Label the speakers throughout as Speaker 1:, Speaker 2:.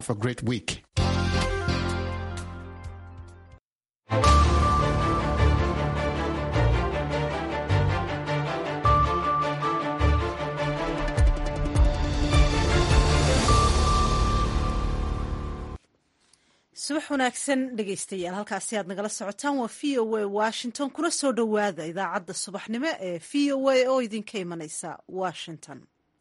Speaker 1: For a great week.
Speaker 2: subax wanaagsan dhegaystayaal halkaasi aad nagala socotaan waa v o a washington kuna soo dhowaada idaacadda subaxnimo ee v o a oo idinka imanaysa washington.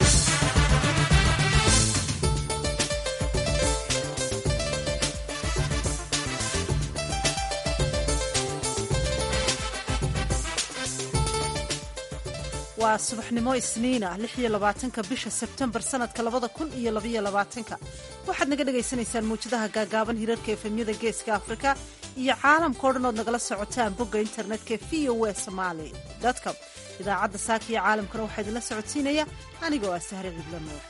Speaker 2: waa subaxnimo isniina 26 bisha sebtembar sanadka 2022 waxaad naga dhagaysanaysaan muujadaha gaagaaban hirarka efemyada geeska afrika iyo caalamkao dhan ood nagala socotaan bogga internetka v o a somali.com. idaacadda saaka iyo caalamkana waxaa idinla socodsiinaya anigoo ah sahre cidla nuur.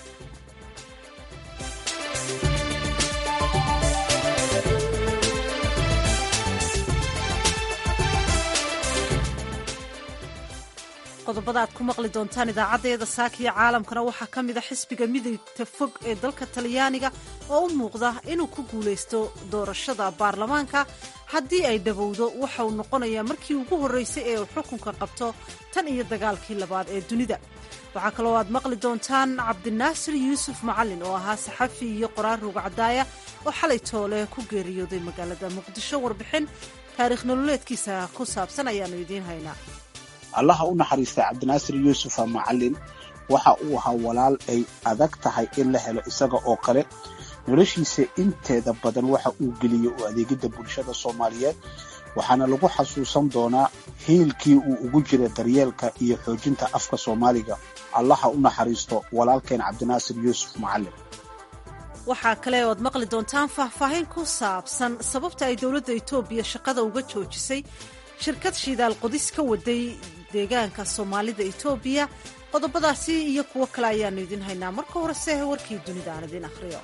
Speaker 2: qodobada aad ku maqli doontaan idaacaddeeda saaka iyo caalamkana waxaa ka mid a xisbiga midowga fog ee dalka talyaaniga oo u muuqda inuu ku guulaysto doorashada baarlamaanka haddii ay dhowowdo waxa uu noqonayaa markii ugu horreysay ee uu xukunka qabto tan iyo dagaalkii labaad ee dunida. waxaa kaloo aad maqli doontaan cabdinaasir yuusuf macalin oo ahaa saxafi iyo qoraar rugcadaaya oo xalay toole ku geeriyooday magaalada muqdisho. warbixin taariikh nololeedkiisa ku saabsan ayaannu idiin haynaa.
Speaker 3: allaha u naxariistay cabdinaasir yuusuf macalin waxa uu ahaa walaal ay adag tahay in la helo isaga oo kale. noloshiisa inteeda badan waxa uu geliyey u adeegidda bulshada soomaaliyeed waxaana lagu xasuusan doonaa hiilkii uu ugu jiray daryeelka iyo xoojinta afka soomaaliga. allaha u naxariisto walaalkeen cabdinaasir yuusuf macalin.
Speaker 2: waxaa kale ood maqli doontaan faahfaahin ku saabsan sababta ay dowladda etoobiya shaqada uga joojisay shirkad shidaal qodis ka waday deegaanka soomaalida etoobiya. qodobadaasi iyo kuwo kale ayaannu idin haynaa. marka horese warkii dunida aan idin akhriyo.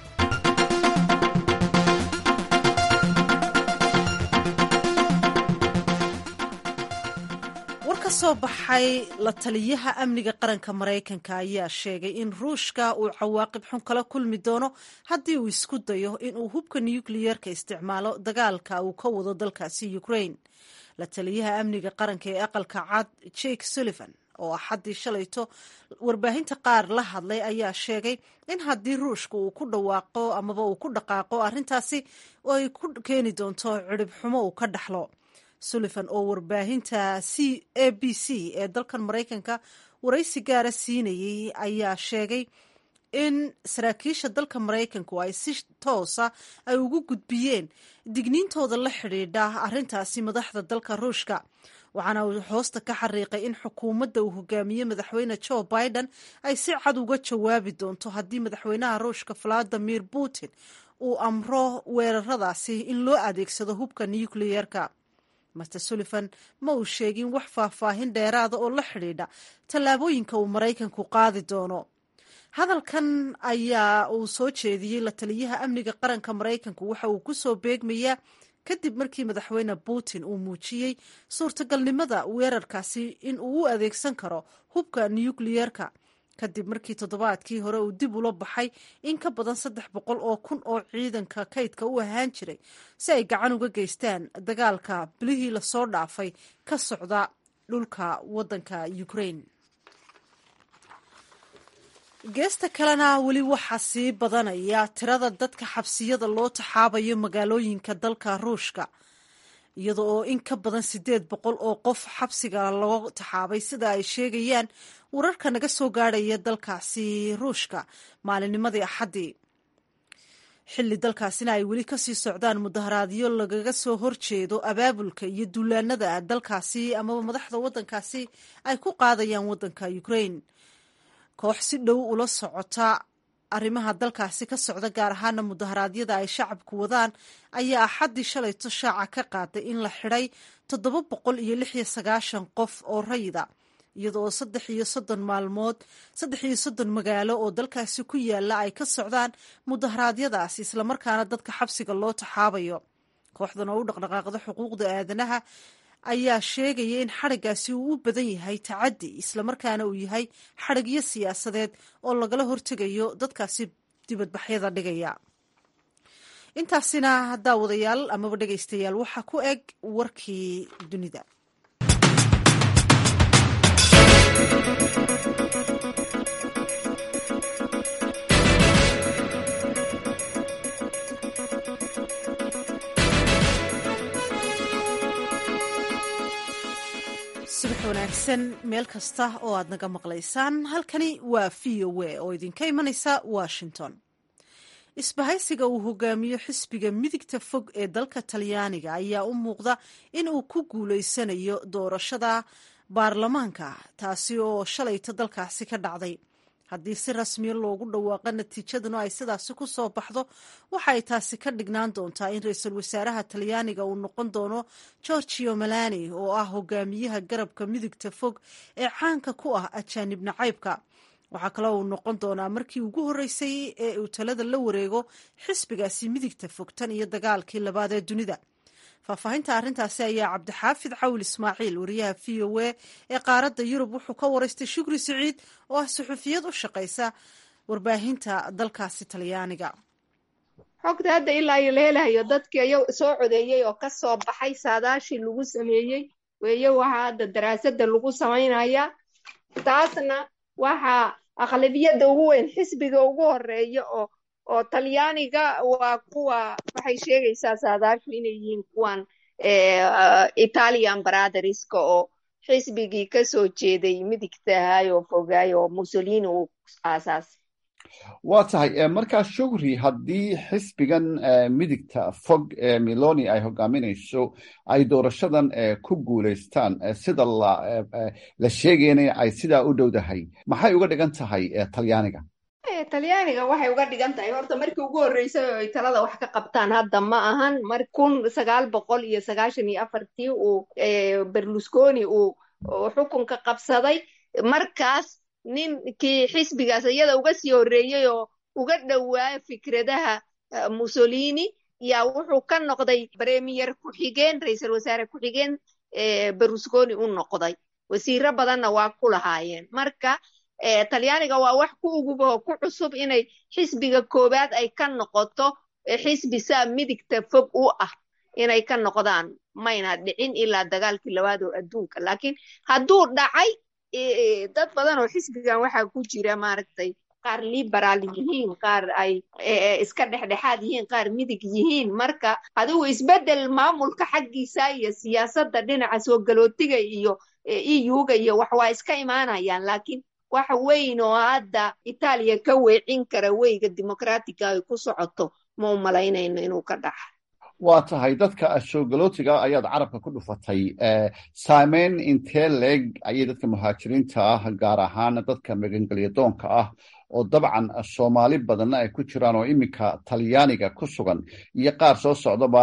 Speaker 2: war ka soo baxay la taliyaha amniga qaranka maraykanka ayaa sheegay in ruushka uu cawaaqib xun kala kulmi doono haddii uu isku dayo inuu hubka nukliyeerka isticmaalo dagaalka uu ka wado dalkaasi ukraine. la taliyaha amniga qaranka ee aqalka cad jake sullivan oo axaddii shalayto warbaahinta qaar la hadlay ayaa sheegay in haddii ruushka uu ku dhawaaqo amaba uu ku dhaqaaqo arrintaasi ay ku keeni doonto cirib xumo uu ka dhaxlo. sullivan oo warbaahinta a b c ee dalkan maraykanka waraysi gaara siinayey ayaa sheegay in saraakiisha dalka maraykanku ay si toosa ay ugu gudbiyeen digniintooda la xidhiidha arrintaasi madaxda dalka ruushka. waxaana uu hoosta ka xariiqay in xukuumadda uu hogaamiye madaxweyne joe biden ay si cad uga jawaabi doonto haddii madaxweynaha ruushka valadimir putin uu amro weeraradaasi in loo adeegsado hubka nukliyeerka. master sullivan ma uu sheegin wax faahfaahin dheeraada oo la xidhiidha tallaabooyinka uu maraykanku qaadi doono. hadalkan ayaa uu soo jeediyey la taliyaha amniga qaranka maraykanku waxa uu ku soo beegmayaa kadib markii madaxweyne putin uu muujiyey suurtagalnimada weerarkaasi in uu u adeegsan karo hubka nukliyeerka kadib markii toddobaadkii hore uu dib ula baxay in ka badan 300,000 oo kun oo ciidanka kaydka u ahaan jiray si ay gacan uga geystaan dagaalka bilihii lasoo dhaafay ka socda dhulka waddanka ukraine. geesta kalena weli waxaa sii badanaya tirada dadka xabsiyada loo taxaabayo magaalooyinka dalka ruushka iyada oo in ka badan 800 oo qof xabsiga loo taxaabay sida ay sheegayaan wararka naga soo gaadhaya dalkaasi ruushka maalinnimadii axaddii. xilli dalkaasina ay weli kasii socdaan mudaharaadyo lagaga soo horjeedo abaabulka iyo duulaanada dalkaasi amaba madaxda waddankaasi ay ku qaadayaan waddanka ukraine. koox si dhow ula socota arrimaha dalkaasi ka socda gaar ahaana mudaharaadyada ay shacabku wadaan ayaa axaddii shalayto shaaca ka qaaday in la xidhay 796 qof oo rayida iyadoo 33 magaalo oo dalkaasi ku yaala ay ka socdaan mudaharaadyadaasi islamarkaana dadka xabsiga loo taxaabayo. kooxdan oo u dhaqdhaqaaqda xuquuqda aadanaha ayaa sheegaya in xadhiggaasi uu u badan yahay tacaddi islamarkaana uu yahay xadhigyo siyaasadeed oo lagala hortegayo dadkaasi dibadbaxyada dhigaya. intaasina daawadayaal amaba dhegaystayaal waxaa ku eg warkii dunida. subax wanaagsan meel kasta oo aad naga maqlaysaan. halkani waa VOA oo idinka imanaysa Washington. isbahaysiga uu hogaamiyo xisbiga midigta fog ee dalka Talyaaniga ayaa u muuqda in uu ku guuleysanayo doorashada baarlamaanka, taasi oo shalayta dalkaasi ka dhacday. haddii si rasmiya loogu dhawaaqo natiijaduna ay sidaasi ku soo baxdo, waxa ay taasi ka dhignaan doontaa in ra-iisul wasaaraha Talyaaniga uu noqon doono Giorgia Meloni, oo ah hogaamiyaha garabka midigta fog ee caanka ku ah ajaanib nacaybka. waxaa kaloo uu noqon doonaa markii ugu horreysay ee uu talada la wareego xisbigaasi midigta fog tan iyo dagaalkii labaad ee dunida. faahfaahinta arrintaasi ayaa cabdixaafid cawil ismaaciil, wariyaha VOA ee qaaradda Yurub, wuxuu ka waraystay Shukri Siciid oo ah suxufiyad u shaqaysa warbaahinta dalkaasi Talyaaniga.
Speaker 1: xogta hadda ilaa iyo la helayo dadkii ayaa soo codeeyey oo ka soo baxay saadaashii lagu sameeyey weeye waxaa hadda daraasada lagu samaynayaa. taasna waxaa aqlabiyadda ugu weyn xisbiga ugu horeeya oo Talyaaniga waa kuwa waxay sheegaysaa saadaashu inay yihiin kuwan Italian Brotherska oo xisbigii ka soo jeeday midigta ahay oo fogaay oo Mussolini uu aasaasay.
Speaker 4: waa tahay markaa Shukri, haddii xisbigan midigta fog ee Meloni ay hogaaminayso ay doorashadan ku guulaystaan sida la sheegayna ay sidaa u dhowdahay, maxay uga dhigan tahay Talyaaniga?
Speaker 1: Talyaaniga waxay uga dhigan tahay horta markii ugu horreysay oo ay talada wax ka qabtaan hadda ma ahan. 1994 uu Berlusconi uu xukunka qabsaday, markaas ninkii xisbigaas iyada uga sii horreeyey oo uga dhowaa fikradaha Mussolini yaa wuxuu ka noqday premier ku-xigeen, ra-iisul wasaare ku-xigeen Berlusconi u noqday. wasiiro badanna waa ku lahaayeen. marka Talyaaniga waa wax ku cusub inay xisbiga koobaad ay ka noqoto xisbi saa midigta fog u ah inay ka noqdaan. mayna dhicin ilaa dagaalkii labaad oo adduunka, laakiin hadduu dhacay dad badan oo xisbigan waxaa ku jira maaragtay qaar liberaal yihiin, qaar ay iska dhexdhexaad yihiin, qaar midig yihiin. marka adigu isbedel maamulka xaggiisa iyo siyaasadda dhinaca soo galootiga iyo EU-ga iyo wax waa iska imaanayaan, laakiin wax weyn oo hadda Itaaliya ka weecin kara weyga dimuqraatiga ay ku socoto ma u malaynayno inuu ka dhaca.
Speaker 4: waa tahay dadka soo galootiga ayaad carabka ku dhufatay. saameyn intee leeg ayay dadka muhaajiriinta ah, gaar ahaan dadka magangelyadoonka ah oo dabcan Soomaali badanna ay ku jiraan oo iminka Talyaaniga ku sugan iyo qaar soo socdaba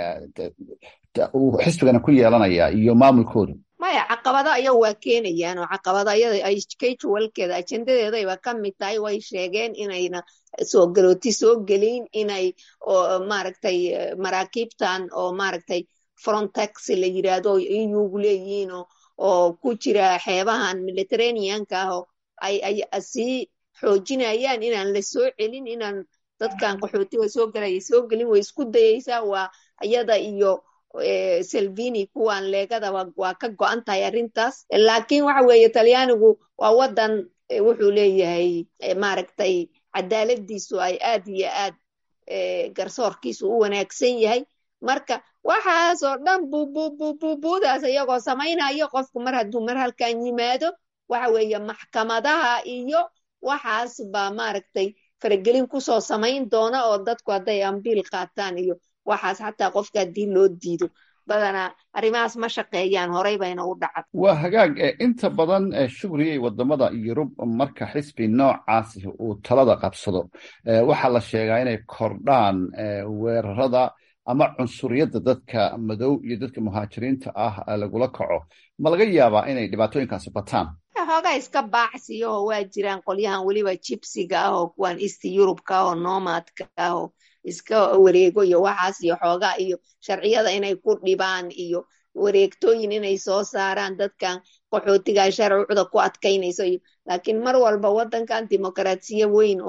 Speaker 4: xisbigana ku yeelanaya iyo maamulkooda?
Speaker 1: maya, caqabado ayaga waa keenayaan oo caqabado ayada ay kajwalkeeda ajendadeedayba ka mid tahay. way sheegeen inayna soo galooti soo gelin, inay maaragtay maraakiibtan oo maaragtay Frontex la yiraahdo EU leeyihiin oo ku jira xeebahan Mediterranean-ka ah oo ay sii xoojinayaan inaan la soo celin, inaan dadkan qaxootiga soo galaya soo gelin. way isku dayaysaa. waa ayada iyo Salvini kuwan leegada waa ka go'an tahay arrintaas. laakiin waxa weeye Talyaanigu waa wadan wuxuu leeyahay maaragtay cadaaladiisu ay aad iyo aad garsoorkiisu u wanaagsan yahay. marka waxaas oo dhan buudaas iyagoo samaynayo qofku hadduu mar halkan yimaado waxa weeye maxkamadaha iyo waxaas baa maaragtay faragelin kusoo samayn doona oo dadku hadday ambiil qaataan iyo waxaas xataa qofka haddii loo diido badanaa arrimahaas ma shaqeeyaan, horey bayna u dhacad.
Speaker 4: waa hagaag. inta badan Shukriyey wadamada Yurub marka xisbi noocaasi uu talada qabsado waxaa la sheegaa inay kordhaan weerarada ama cunsuriyadda dadka madow iyo dadka muhaajiriinta ah lagula kaco. ma laga yaabaa inay dhibaatooyinkaasi bataan?
Speaker 1: hoogaa iska baacsiyo oo waa jiraan qolyahan weliba jibsiga ah oo kuwan East Europe-ka oo nomadka ah oo iska wareego iyo waxaas iyo xoogaa iyo sharciyada inay ku dhibaan iyo wareegtooyin inay soo saaraan dadkan qaxootiga sharcuda ku adkaynayso. laakiin mar walba wadankan dimuqraasiya weyn oo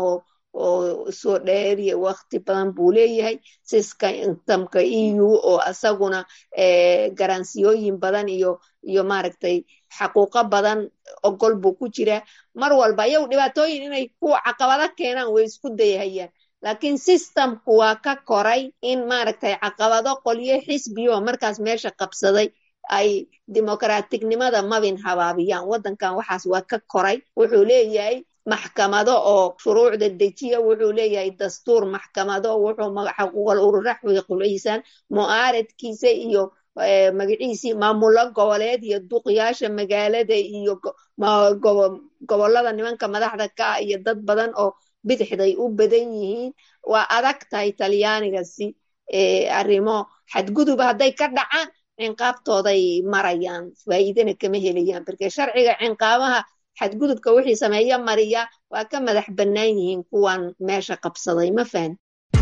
Speaker 1: oo soo dheeriya waqti badan buu leeyahay. systemka EU oo asaguna garansiyooyin badan iyo maaragtay xaquuqo badan ogol buu ku jiraa. mar walba iyagu dhibaatooyin inay ku caqabado keenaan way isku dayahayaan, laakiin systemku waa ka koray in maaragtay caqabado qolyo xisbiyo markaas meesha qabsaday ay dimuqraatignimada mabin habaabiyaan. wadankan waxaas waa ka koray. wuxuu leeyahay maxkamado oo shuruucda dejiya, wuxuu leeyahay dastuur maxkamado, wuxuu xaquuqul urura xuquuqul mu'aaradkiisa iyo magaciisii maamulo goboleed iyo duqyaasha magaalada iyo gobolada nimanka madaxda ka iyo dad badan oo bidixday u badan yihiin. waa adag tahay talyaanigasi arrimo xadgudub hadday ka dhacaan cinqaabtooday marayaan, faa'iidana kama helayaan, marka sharciga cinqaabaha xadgudubka wixii sameeya mariya waa ka madax bannaan yihiin kuwan meesha qabsaday. ma fahan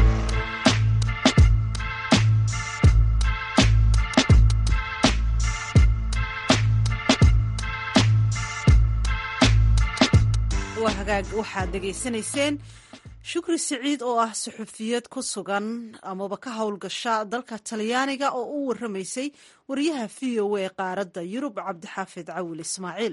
Speaker 2: waxaad dhegaysanayseen shukri siciid oo ah suxufiyad ku sugan amaba ka howlgasha dalka talyaaniga oo u waramaysay wariyaha v o a qaaradda yurub cabdixaafid cawil ismaaciil.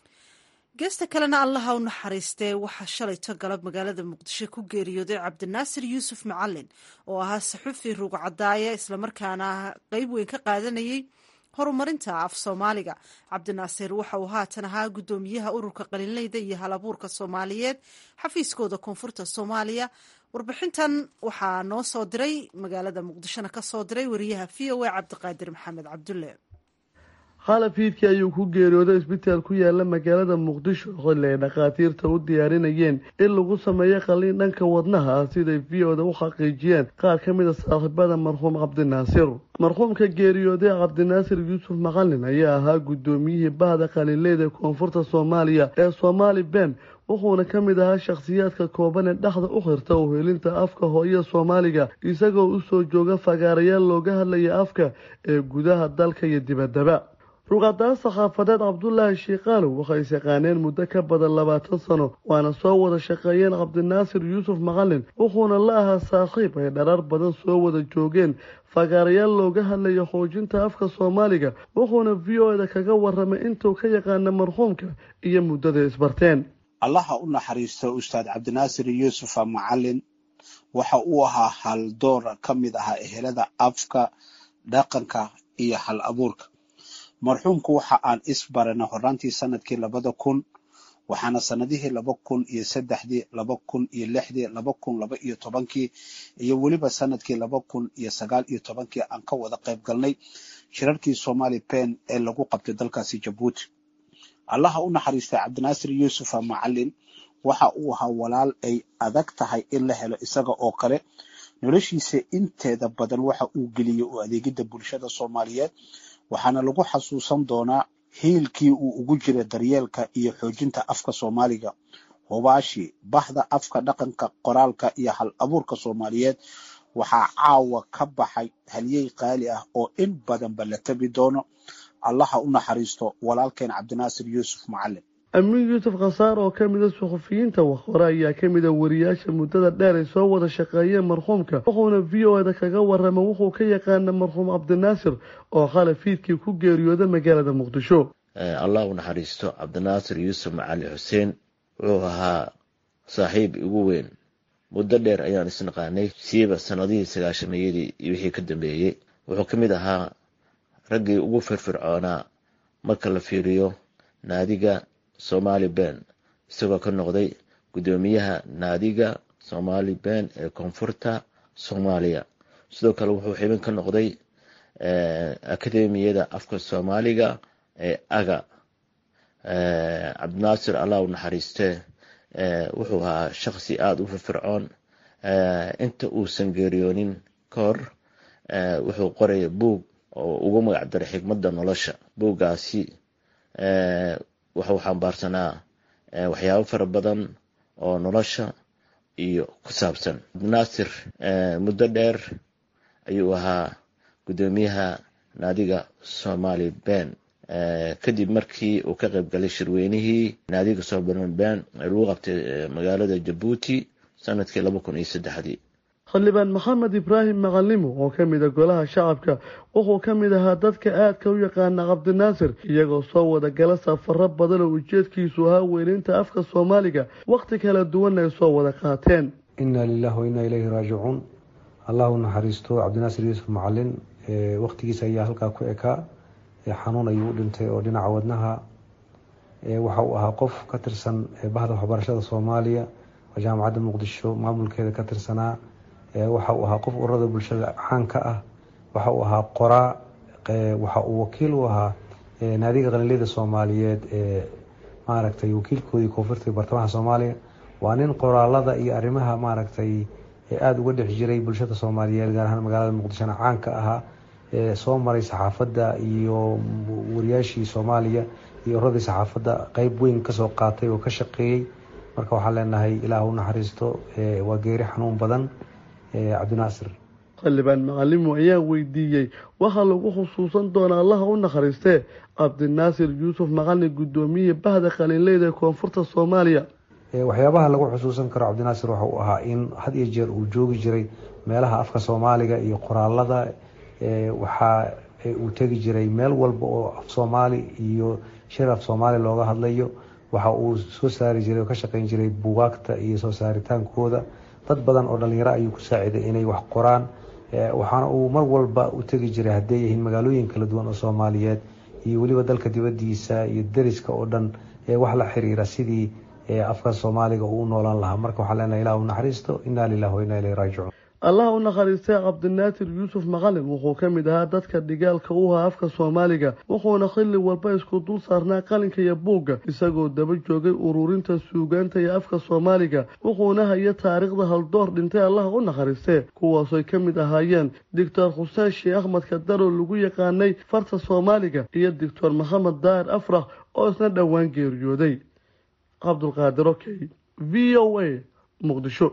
Speaker 2: geesta kalena allaha u naxariistee waxaa shalayto galab magaalada muqdisho ku geeriyooday cabdinaasir yuusuf macalin oo ahaa saxufi rugcadaaye islamarkaana qeyb weyn ka qaadanayay horumarinta af soomaaliga. cabdinaasir waxa uu haatan ahaa guddoomiyaha ururka qalinleyda iyo halabuurka soomaaliyeed xafiiskooda koonfurta soomaaliya. warbixintan waxaa noo soo diray magaalada muqdishona ka soo diray wariyaha v o a cabdiqaadir maxamed cabdulle.
Speaker 5: xalafiidkii ayuu ku geeriyooday isbitaal ku yaala magaalada muqdisho xilli ay dhakhaatiirta u diyaarinayeen in lagu sameeyo qalliin dhanka wadnaha ah siday v o da u xaqiijiyeen qaar ka mid a saaxiibada marxuum cabdinaasir. marxuumka geeriyooday cabdinaasir yuusuf macalin ayaa ahaa guddoomiyihii bahda qalinleyda koonfurta soomaaliya ee Soomaali Ben, wuxuuna ka mid ahaa shakhsiyaadka kooban ee dhexda u xirta u helinta afka hooyo Soomaaliga, isagoo u soo jooga fagaarayaal looga hadlaya afka ee gudaha dalka iyo dibaddaba. ruqadaa saxaafadeed cabdulaahi shiiqaalow waxay isaqaaneen muddo ka badan 20 sano, waana soo wada shaqeeyeen cabdinaasir yuusuf macalin, wuxuuna la ahaa saaxiib ay dharar badan soo wada joogeen fagaarayaal looga hadlayo xoojinta afka Soomaaliga. wuxuuna v o da kaga waramay intuu ka yaqaana marxuumka iyo muddada isbarteen.
Speaker 3: allaha u naxariisto ustaad cabdinaasir yuusuf macalin waxa uu ahaa haldoor ka mid ahaa ehelada afka, dhaqanka iyo hal abuurka. marxuumku waxa aan isbaranay horaantii sanadkii 2000, waxaana sanadihii 2003, 2006, 2012 iyo weliba sanadkii 2019 aan ka wada qayb galnay shirarkii Soomaali Ben ee lagu qabtay dalkaasi Jabuuti. allaha u naxariistay cabdinaasir yuusuf macalin waxa uu ahaa walaal ay adag tahay in la helo isaga oo kale. noloshiisa inteeda badan waxa uu geliyay u adeegida bulshada Soomaaliyeed, waxaana lagu xasuusan doonaa hiilkii uu ugu jiray daryeelka iyo xoojinta afka Soomaaliga. hubaashi bahda afka, dhaqanka, qoraalka iyo hal abuurka Soomaaliyeed waxaa caawa ka baxay halyey qaali ah oo in badan la tabi doono. allaha u naxariisto walaalkeen cabdinaasir yuusuf macalin.
Speaker 5: amiin yuusuf khasaar oo ka mid ah suxufiyiinta hore ayaa ka mid ah wariyaasha muddada dheer ay soo wada shaqeeyeen marxuumka, wuxuuna v o da kaga warramay wuxuu ka yaqaana marxuum cabdinaasir oo xalafiidkii ku geeriyooday magaalada muqdisho.
Speaker 6: allah u naxariisto cabdinaasir yuusuf macalin xuseen wuxuu ahaa saaxiib ugu weyn. muddo dheer ayaan isnaqaanay, siiba sanadihii 90-yadii iyo wixii ka dambeeyey. wuxuu ka mid ahaa raggii ugu firfircoonaa marka la fiiriyo naadiga Soomaali Ben, isagoo ka noqday guddoomiyaha naadiga Soomaali Ben ee koonfurta Soomaaliya. sidoo kale wuxuu xubin ka noqday akademiyada afka Soomaaliga ee AGA. cabdinaasir allah u naxariiste wuxuu ahaa shakhsi aada u firfircoon. inta uusan geeriyoonin ka hor wuxuu qoraya buug oo ugu magac daray xigmadda nolosha. buuggaasi wuxuu xambaarsanaa waxyaabo fara badan oo nolosha iyo ku saabsan. cabdinaasir muddo dheer ayuu ahaa guddoomiyaha naadiga Soomaali Ben. kadib markii uu ka qayb galay shirweynihii naadiga Soomaali Ben ee lagu qabtay magaalada Jabuuti sanadkii 2003.
Speaker 5: xildhibaan maxamed ibraahim macalimo oo ka mid ah golaha shacabka wuxuu ka mid ahaa dadka aadka u yaqaana cabdinaasir iyagoo soo wada gala safaro badan oo ujeedkiisu ahaa weynaynta afka soomaaliga waqti kala duwan ay soo wada qaateen.
Speaker 7: inna lillahi wa inna ilayhi raajicuun. allahu naxariisto cabdinaasir yuusuf macalin waqtigiisa ayaa halkaa ku ekaa xanuun ayuu u dhintay oo dhinaca wadnaha. waxa uu ahaa qof ka tirsan bahda waxbarashada soomaaliya oo jaamacadda muqdisho maamulkeeda ka tirsanaa. waxa uu ahaa qof ururada bulshada caanka ah. waxa uu ahaa qoraa. waxa uu wakiil u ahaa naadiga qalinleyda soomaaliyeed maaragtay wakiilkoodii koonfurta bartamaha soomaaliya. waa nin qoraalada iyo arrimaha maaragtay aada uga dhex jiray bulshada soomaaliyeed gaar ahaan magaalada muqdishona caanka ahaa. soo maray saxaafadda iyo wariyaashii soomaaliya iyo ururadii saxaafadda qeyb weyn kasoo qaatay oo ka shaqeeyey. marka waxaan leenahay ilaah u naxariisto. waa geeri xanuun badan cabdinaasir.
Speaker 5: xildhibaan macalimo ayaa weydiiyey waxaa lagu xusuusan doonaa allaha u naxariistee cabdinaasir yuusuf macalin gudoomiyihii bahda qalinleyda ee koonfurta soomaaliya.
Speaker 7: waxyaabaha lagu xusuusan karo cabdinaasir waxa uu ahaa in had iyo jeer uu joogi jiray meelaha afka soomaaliga iyo qoraalada. waxa uu tegi jiray meel walba oo af soomaali iyo shir af soomaali looga hadlayo. waxa uu soo saari jiray oo ka shaqeyn jiray buugaagta iyo soo saaritaankooda. dad badan oo dhalinyaro ayuu ku saaciday inay wax qoraan. waxaana uu mar walba u tegi jiray hadday yihiin magaalooyin kala duwan oo soomaaliyeed iyo weliba dalka dibadiisa iyo dariska oo dhan wax la xiriira sidii afka soomaaliga uu noolaan lahaa. marka waxaa leenahay ilaah u naxariisto. inna lillahi wa inna ilayhi raajicuun.
Speaker 5: allah u naxariistay cabdinaasir yuusuf macalin wuxuu ka mid ahaa dadka dhigaalka u ahaa afka soomaaliga wuxuuna xilli walba isku dul saarnaa qalinka iyo buugga isagoo daba joogay ururinta suugaanta iyo afka soomaaliga wuxuuna haya taariikhda haldoor dhintay allah u naxariistee kuwaasooy ka mid ahaayeen doctor xuseen sheekh axmed kadaro lagu yaqaanay farta soomaaliga iyo doctor maxamed daahir afrax oo isna dhowaan geeriyooday. cabdulqaadir okey v o a muqdisho.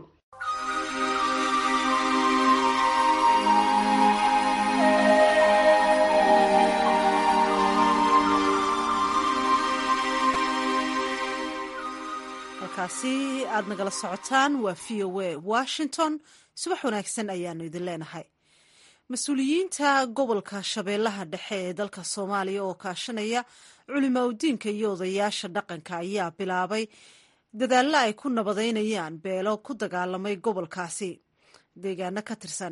Speaker 2: halkaasi aada nagala socotaan waa v o a washington. subax wanaagsan ayaanu idin leenahay. mas-uuliyiinta gobolka shabeellaha dhexe ee dalka soomaaliya oo kaashanaya culimaa udiinka iyo odayaasha dhaqanka ayaa bilaabay dadaallo ay ku nabadeynayaan beelo ku dagaalamay gobolkaasi deegaano ka tirsan.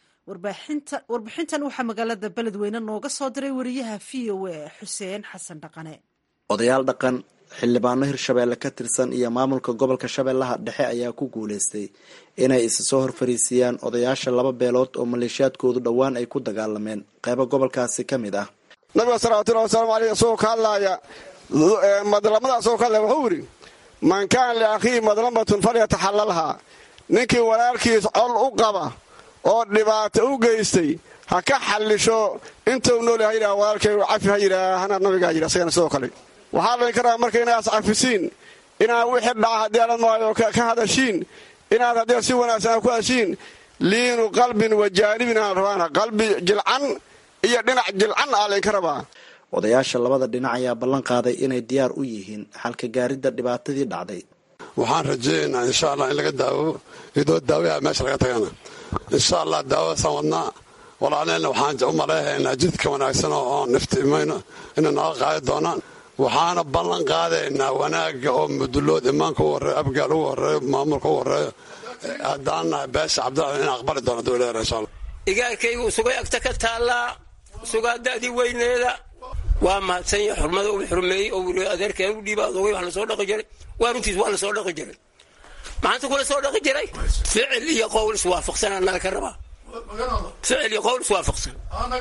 Speaker 2: warbixintan waxaa magaalada beledweyne nooga soo diray wariyaha v o a xuseen xasan dhaqane.
Speaker 8: odayaal dhaqan, xildhibaano hirshabeelle ka tirsan iyo maamulka gobolka shabeellaha dhexe ayaa ku guuleystay inay isa soo horfariisiyaan odayaasha laba beelood oo maleeshiyaadkoodu dhowaan ay ku dagaalameen qeybo gobolkaasi ka mid ah.
Speaker 9: nabiga salawatullahi wasalaamu caleyh isagoo ka hadlaaya madlamada isagoo ka hadlaya wuxuu yidhi man kaana liakhiihi madlamatun falyataxallalhaa. ninkii walaalkiis col u qaba oo dhibaato u geystay ha ka xallisho intuu nool ha yidhaha walaalkay cafi ha yidhaahana nabigaa yidhi asagana sidoo kale. waxaa laydin ka rabaa marka inaad iscafisiin, inaad wixii dhaca haddii alan maayo ka hadashiin, inaad haddii si wanaagsan ku hadashiin. liinu qalbin wa jaanibin aan rabaana qalbi jilcan iyo dhinac jilcan aa laydinka rabaa.
Speaker 8: odayaasha labada dhinac ayaa ballan qaaday inay diyaar u yihiin xalka gaaridda dhibaatadii dhacday.
Speaker 10: waxaan rajaynaynaa insha allah in laga daawo idoo daawaha meesha laga tagana insha allah daawadaasaan wadnaa. walaaleenna waxaan u maleehaynaa jidka wanaagsan oo niftimayno inay naga qaadi doonaan. waxaana ballan qaadaynaa wanaagga oo mudulood imaanka u horeeyo abgaal ugu horeeyo maamulka u horeeyo haddaan nahay beesha cabdiraxmaan in aqbali doona dowladda insha allah.
Speaker 11: igaarkaygu sugay agta ka taallaa sugaadaadii weyneeda waa mahadsan yahay xurmada uu xurmeeyey oo wili adeerkeen u dhiiba adogay wax la soo dhaqi jiray waa runtiis waa la soo dhaqi jiray maxaanta kula soo dhaqi jiray ficil iyo qowl iswaafaqsan annaga ka rabaa ficil iyo qowl iswaafaqsan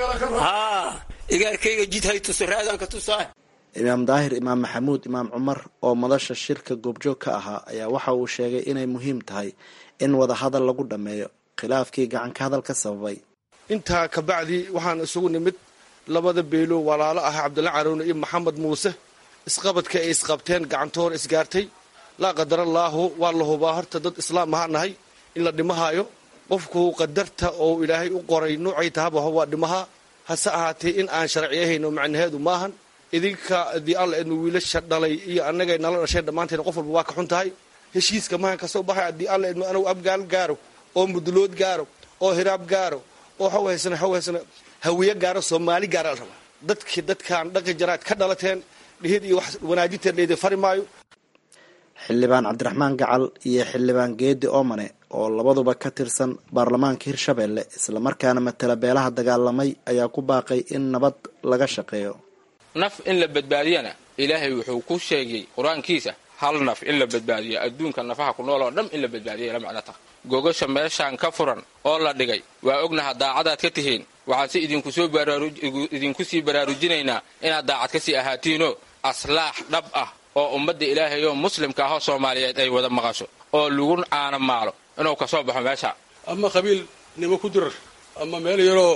Speaker 11: igaarkayga jid hay tuso raadaanka tusaa.
Speaker 8: imaam daahir, imaam maxamuud, imaam cumar oo madasha shirka goobjoog ka ahaa ayaa waxa uu sheegay inay muhiim tahay in wada hadal lagu dhammeeyo khilaafkii gacanka hadalka sababay.
Speaker 12: intaa kabacdi waxaan isugu nimid labada beelo walaalo ah cabdilla caroone iyo maxamed muuse isqabadka ay isqabteen gacantoor isgaartay. laa qadarallaahu waa la hubaa horta dad islaam ahaa nahay in la dhimahaayo. qofku qadarta oo ilaahay u qoray nuucay tahaba waa dhimahaa. hase ahaatee in aan sharciyahayno macnaheedu maahan. idinka haddii alla ednu wiilasha dhalay iyo annagay nala dhasheen dhammaanteen qof walba waa ka xun tahay. heshiiska mahan kasoo baxay haddii alla idmo anagu abgaal gaaro oo mudulood gaaro oo hiraab gaaro oo hawaysana hawiye gaaro soomaali gaara la rabaa dadkaan dhaqi jaraad ka dhalateen dhihid iyo wax wanaajinteed leeda fari maayo.
Speaker 8: xildhibaan cabdiraxmaan gacal iyo xildhibaan geedi oomane oo labaduba ka tirsan baarlamaanka hirshabeelle islamarkaana matala beelaha dagaalamay ayaa ku baaqay in nabad laga shaqeeyo.
Speaker 13: naf in la badbaadiyana ilaahay wuxuu ku sheegay qur-aankiisa hal naf in la badbaadiyo adduunka nafaha ku nool oo dhan in la badbaadiyo la macno tahay. gogasha meeshaan ka furan oo la dhigay waa ognaha daacadaad ka tihiin waxaan si idinku sii baraarujinaynaa inaad daacad ka sii ahaatiinoo aslaax dhab ah oo ummadda ilaahay oo muslimka ah oo soomaaliyeed ay wada maqasho oo lagu caana maalo inuu ka soo baxo meesha.
Speaker 10: ama qabiil nimo ku dirar ama meel yaroo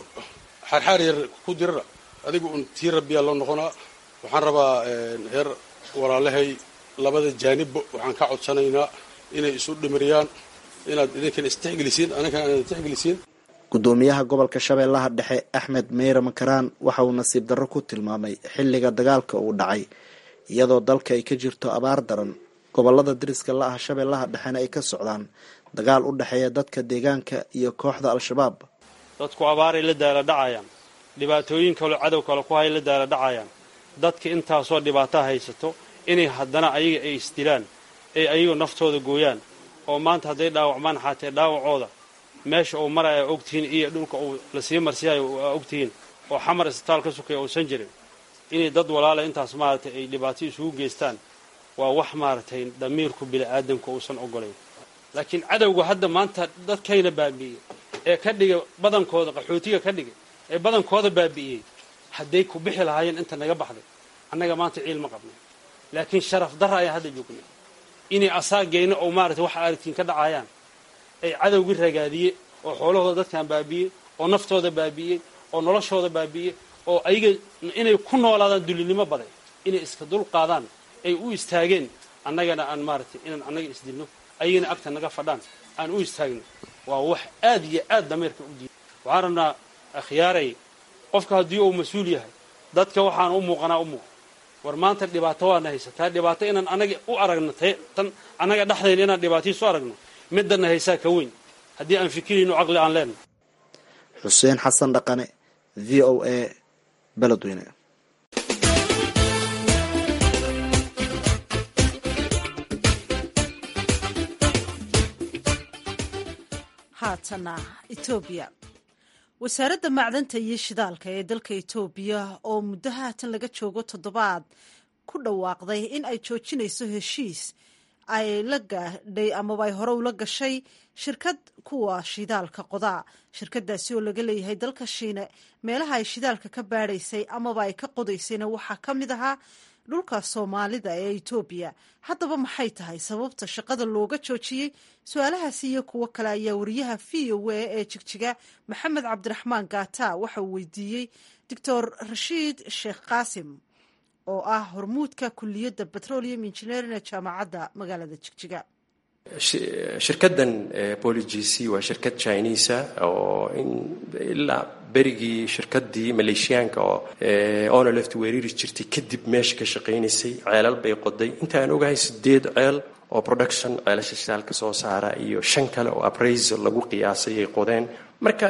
Speaker 10: xarxaar yar ku dirara adigu un tii rabbiyaa loo noqonaa. waxaan rabaa heer walaalahay labada jaanibba waxaan ka codsanaynaa inay isu dhimiriyaan inaad idinkan istixgelisiin aninkana inaad istixgelisiin.
Speaker 8: gudoomiyaha gobolka shabeellaha dhexe axmed meyre makaraan waxa uu nasiib darro ku tilmaamay xilliga dagaalka uu dhacay iyadoo dalka ay ka jirto abaar daran gobolada dariska la ah shabeellaha dhexena ay ka socdaan dagaal u dhexeeya dadka deegaanka iyo kooxda al-shabaab.
Speaker 14: dadku abaaray la daala dhacayaan dhibaatooyin kale cadow kale ku hay la daala dhacayaan dadka intaasoo dhibaato haysato inay haddana ayaga ay isdilaan ay ayagu naftooda gooyaan oo maanta hadday dhaawacmaan xaatee dhaawacooda meesha uu maraya ogtihiin iyo dhulka uu lasii marsiyayo ogtihiin oo xamar isbitaal ka sukaya uusan jirin inay dad walaala intaas maaragtay ay dhibaato isugu geystaan waa wax maaragtay damiirku bini'aadamka uusan ogolayn. laakiin cadowga hadda maanta dadkayna baabi'iyey ee ka dhigay badankooda qaxootiga ka dhigay ee badankooda baabi'iyey hadday ku bixi lahaayeen inta naga baxday annaga maanta ciil ma qabnay. laakiin sharaf darra ayaa hadda joognay inay asaagayna oo maaragtay waxa aragtiin ka dhacayaan ay cadowgii ragaadiyey oo xoolahooda dadkan baabi'iyey oo naftooda baabi'iyey oo noloshooda baabi'iyey oo ayaga inay ku noolaadaan dulinimo baday inay iska dul qaadaan ay u istaageen annagana aan maaragtay inaan annaga isdilno ayagana agta naga fadhaan aan u istaagno waa wax aad iyo aad dameerka u diiday. waxaan rabnaa akhyaaray qofka haddii uu mas-uul yahay dadka waxaan u muuqanaa war maanta dhibaato waana haysataa dhibaato inaan anaga u aragno tan annaga dhexdayna inaan dhibaataiisu aragno midana haysaa ka weyn haddii aan fikirayno caqli aan leenno.
Speaker 8: xuseen xasan dhaqane v o a beledweyne.
Speaker 2: haatana etoobiya wasaaradda macdanta iyo shidaalka ee dalka etoobiya oo muddo haatan laga joogo toddobaad ku dhawaaqday in ay joojinayso heshiis ay la gaadhay amaba ay hore ula gashay shirkad kuwa shidaalka qodaa. shirkadaasi oo laga leeyahay dalka shiine meelaha ay shidaalka ka baadhaysay amaba ay ka qodaysayna waxaa ka mid ahaa dhulka soomaalida ee etoobiya. haddaba maxay tahay sababta shaqada looga joojiyey? su-aalahaasi iyo kuwo kale ayaa wariyaha v o a ee jigjiga maxamed cabdiraxmaan gaata waxa uu weydiiyey doctor rashiid sheekh qaasim oo ah hormuudka kuliyadda petroleum engineering ee jaamacadda magaalada jigjiga.
Speaker 15: shirkaddan poligc waa shirkad chinisa oo ilaa berigii shirkadii maleeshiyaanka oona left weerari jirtay kadib meesha ka shaqaynaysay ceelal bay qoday intaan ogahay 8 ceel oo production ceelasha shidaalka soo saara iyo 5 kale oo appraisal lagu qiyaasay ay qodeen. marka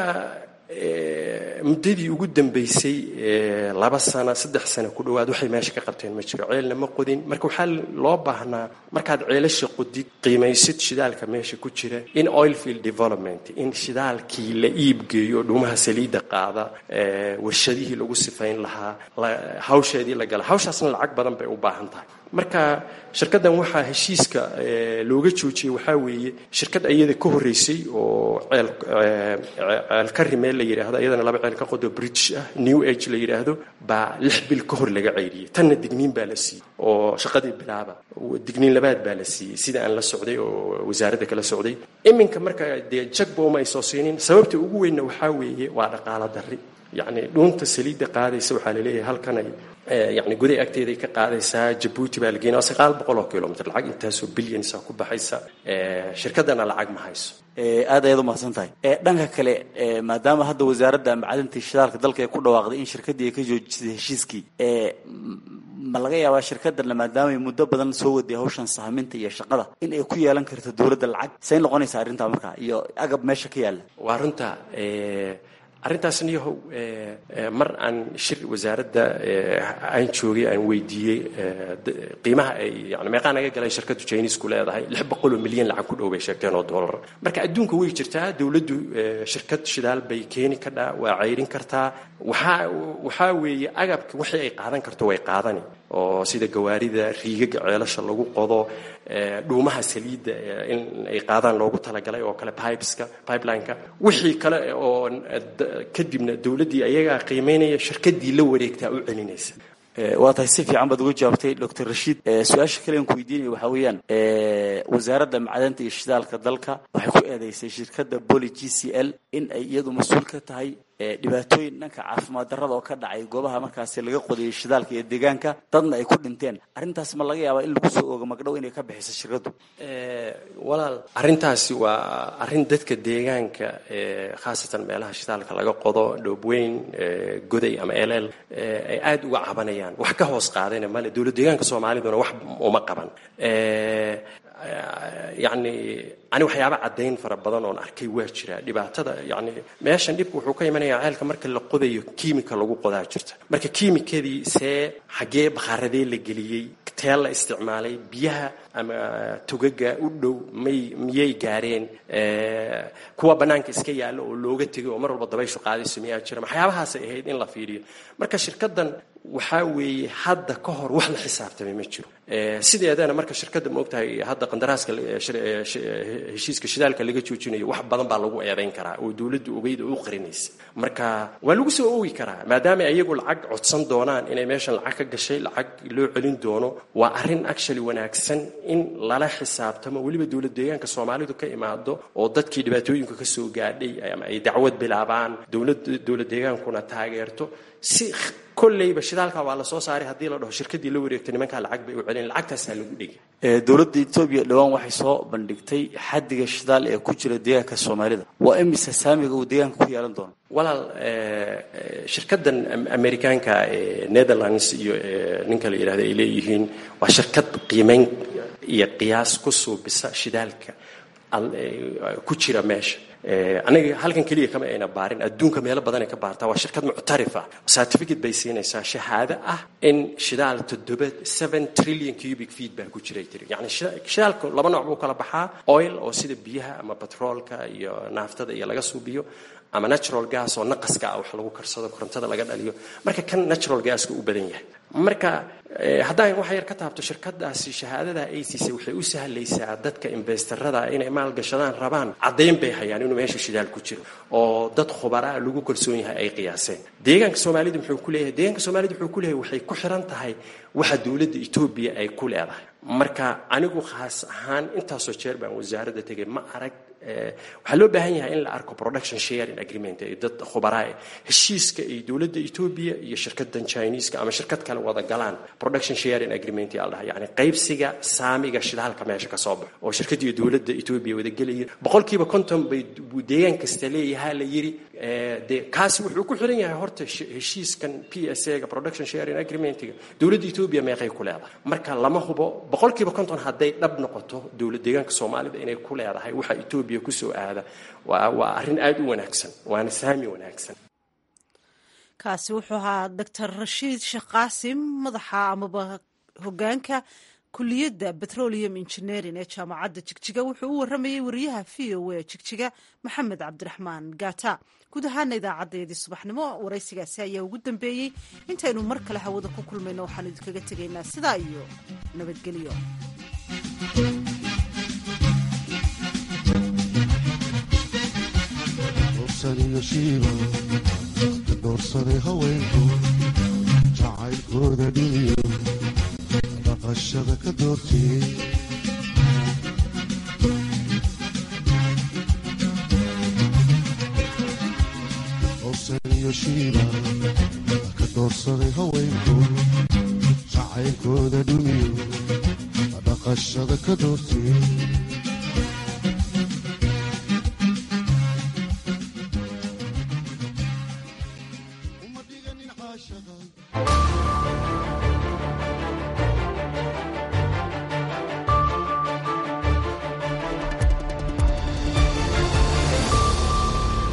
Speaker 15: muddadii ugu dambeysay 2 sano 3 sano ku dhawaad waxay meesha ka qabteen ma jiro ceelna ma qodin. marka waxaa loo baahnaa markaad ceelasha qodid qiimaysid shidaalka meesha ku jira in oil field development in shidaalkii la iibgeeyo dhuumaha saliidda qaada warshadihii lagu sifayn lahaa hawsheedii la gala hawshaasna lacag badan bay u baahan tahay. marka shirkaddan waxaa heshiiska looga joojiyey waxaa weeye shirkad iyada ka horreysay oo ceel ka rimeel la yidhaahdo iyadana 2 ceel ka qodo British ah New Age la yidhaahdo baa 6 bil ka hor laga ceyriyey. tanna digniin baa la siiyey oo shaqadii bilaaba digniin labaad baa la siiyey sida aan la socday oo wasaaradda kala socday. iminka marka dee jagbooma ay soo siinin sababta ugu weynna waxaa weeye waa dhaqaala darri. yacni dhuunta saliidda qaadaysa waxaa la leeyahay halkan ay yacni guday agteeday ka qaadaysaa Djibouti baa la geynaa 900 kilomitir lacag intaasoo billions ku baxaysa. shirkaddana lacag ma hayso.
Speaker 16: aad ayaad u mahadsan tahay. dhanka kale maadaama hadda wasaaradda macdanta shidaalka dalka ay ku dhawaaqday in shirkaddii ay ka joojisay heshiiskii ma laga yaabaa shirkadana maadaama ay muddo badan soo waday hawshan sahminta iyo shaqada in ay ku yeelan karto dowladda lacag say noqonaysaa arrintaa markaa iyo agab meesha ka yaalla
Speaker 15: waa runta arrintaasna yahow mar aan shir wasaaradda aan joogay aan weydiiyey qiimaha ay yani meeqaa naga galay shirkaddu Chinese-ku leedahay 600 milyan lacag ku dhow bay sheegteen oo dollar marka adduunka way jirtaa dawladdu shirkad shidaal bay keeni kadhaa waa ceyrin kartaa waxaa weeye agabka wixii ay qaadan karto way qaadani oo sida gawaarida riigaga ceelasha lagu qodo dhuumaha saliidda in ay qaadaan loogu talagalay oo kale pipeline-ka wixii kale oo kadibna dawladdii ayagaa qiimeynaya shirkaddii la wareegtaa u celinaysa
Speaker 16: waa tahay si fiican baad uga jawaabtay Dr. Rashiid su'aasha kale aan ku weydiinay waxa weeyaan wasaaradda macdanta iyo shidaalka dalka waxay ku eedeysay shirkadda Poly GCL in ay iyadu mas'uul ka tahay dhibaatooyin dhanka caafimaad darrada oo ka dhacay goobaha markaas laga qodayay shidaalka iyo deegaanka dadna ay ku dhinteen arrintaas ma laga yaabaa in lagu soo oogo magdhow inay ka bixiso shirkaddu
Speaker 15: walaal arrintaasi waa arrin dadka deegaanka khaasatan meelaha shidaalka laga qodo Dhoobweyn Goday ama LL ay aad uga cabanayaan wax ka hoos qaadayna male dawladda deegaanka Soomaaliduna wax uma qaban يعني أنا وحيابا عدين فربضان أون أركي واجرة دبعتها يعني ماشان ديب وحوكا يمني عيالك مركا لقضي كيميكا لقو قضاء جرت مركا كيميكا دي سي حاجة بخاردين لقليي كتال استعمالي بيها أما توججا ودو ميي جارين كوا بنانك إسكي على اللوجة تيجي ومر البضبي شو قاعد يسميها جرة محيابها سيهيدين لا فيري مركا شركة وحاوي حد كهر وحنا حساب تبي متشرو سيدي هذا أنا مركز شركة موقتها هذا قندراس هشيس كشدال كلجة تشوفيني واحد بدن بالغو أيضاً كرا ودولد وبيد وقرنيس مركا ولوس أوي كرا ما دام أيقول العق عطسان دونان إن ماشان العق الجشي العق لو علين دونه وأرين أكشلي وناكسن إن لا حساب تما ولي بدولد ديان كسومالي دو كإمادو وضد كي دبتوين كسو قاعدي أي دعوة بالعبان دولد ديان كنا تاجرتو si kollayba shidaalka waa la soo saaray hadii la dhaho shirkadii la wareegtay nimanka lacag bay u celin lacagtaas lagu dhigay
Speaker 16: dawladda Itoobiya dhawaan waxay soo bandhigtay xaddiga shidaal ee ku jira deegaanka Soomaalida waa imisa saamiga uu deegaanka ku yeelan doono
Speaker 15: walaal shirkadan Amerikaanka Netherlands iyo ninka la yiraahdo ay leeyihiin waa shirkad qiimeyn iyo qiyaas ku soo bisa shidaalka ku jira meesha aniga halkan kaliya kama ayna baarin adduunka meelo badan ay ka baartaa waa shirkad muctarifa certificate bay siinaysaa shahaado ah in shidaal 7 trillion cubic feet baa ku jiray tiri yani shidaalku laba nooc buu kala baxaa oil oo sida biyaha ama petrolka iyo naaftada iyo laga suubiyo ama natural gas oo naqaska ah wax lagu karsado korontada laga dhaliyo marka kan natural gas ku u badan yahay marka haddaan wax yar ka taabto shirkadaasi shahaadada ay siisay waxay u sahlaysaa dadka investorada inay maal gashadaan rabaan cadeyn bay hayaan inuu meesha shidaal ku jiro oo dad khubara lagu kalsoon yahay ay qiyaaseen deegaanka Soomaalidu wuxuu ku leeyahay waxay ku xiran tahay waxa dawladda Itoobiya ay ku leedahay marka anigu khaas ahaan intaasoo jeer baan wasaaradda tagay ma arag waxaa loo baahan yahay in la arko production sharing agreement ee dad khubara heshiiska ay dawladda Itoobiya iyo shirkaddan Chinese ama shirkad kale wada galaan production sharing agreement yaa la yani qaybsiga saamiga shidaalka meesha ka soo baxo oo shirkadda dawladda Itoobiya wada galaya 50% bay deegaan kasta leeyahay la yiri kaasi wuxuu ku xiran yahay horta heshiiskan PSA ga production sharing agreement dawladda Itoobiya meeqay ku leedahay marka lama hubo 50% hadday dhab noqoto dawladda deegaanka Soomaalida inay ku leedahay waxa Itoobiya ku soo aada waa arrin aad u wanaagsan waana saami wanaagsan
Speaker 2: kaasi wuxuu ahaa Dr. Rashiid Sheekh Qaasim madaxa amaba hoggaanka kulliyadda Petroleum Engineering ee jaamacadda Jigjiga wuxuu u waramayay wariyaha VOA Jigjiga Maxamed Cabdiraxmaan Gaata guud ahaan idaacadeedii subaxnimo waraysigaasi ayaa ugu dambeeyey intaynu mar kale hawada ku kulmayno waxaan idinkaga tegaynaa sidaa iyo nabadgelyo
Speaker 17: doorsaday haweenku jacaylkooda dhiniyo dhaqashada ka doortiyey doorsan iyo shiiba ka doorsaday haweenku jacaylkooda dhiniyo dhaqashada ka doortiyey